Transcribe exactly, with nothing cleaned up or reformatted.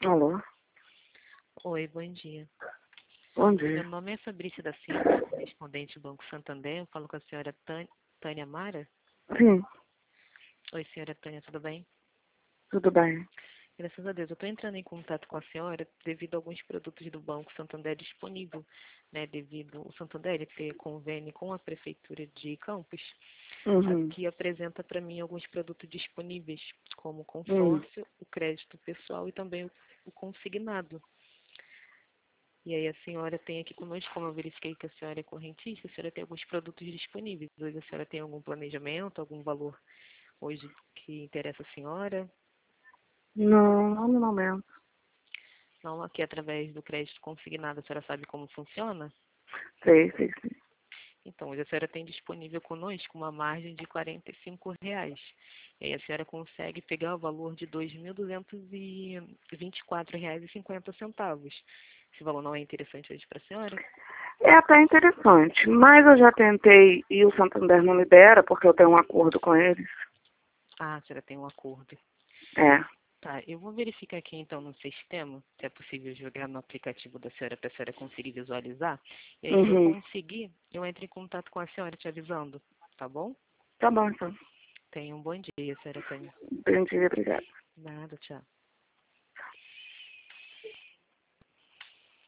Alô? Oi, bom dia. Bom Meu dia. nome é Fabrícia da Silva, correspondente do Banco Santander. Eu falo com a senhora Tânia, Tânia Mara. Sim, Oi, senhora Tânia, tudo bem? tudo bem. Graças a Deus. Eu estou entrando em contato com a senhora devido a alguns produtos do Banco Santander disponível, né? Devido o Santander ele ter convênio com a Prefeitura de Campos, Uhum. que apresenta para mim alguns produtos disponíveis, como o Hum. consórcio, o crédito pessoal e também o, o consignado. E aí a senhora tem aqui conosco, como eu verifiquei que a senhora é correntista, a senhora tem alguns produtos disponíveis. Hoje a senhora tem algum planejamento, algum valor hoje que interessa a senhora? Não, não no momento. Não, aqui através do crédito consignado, a senhora sabe como funciona? Sei, sei, sei. Então, hoje a senhora tem disponível conosco uma margem de quarenta e cinco reais. E aí a senhora consegue pegar o valor de dois mil duzentos e vinte e quatro reais e cinquenta centavos. Esse valor não é interessante hoje para a senhora? É até interessante, mas eu já tentei e o Santander não libera porque eu tenho um acordo com eles. Ah, a senhora tem um acordo. É. Tá, eu vou verificar aqui então no sistema se é possível jogar no aplicativo da senhora para a senhora conseguir visualizar. E aí, se eu Uhum. conseguir, eu entro em contato com a senhora te avisando, tá bom? Tá bom, então. Tenha um bom dia, senhora Tânia. Bom dia, obrigada. Nada, tchau.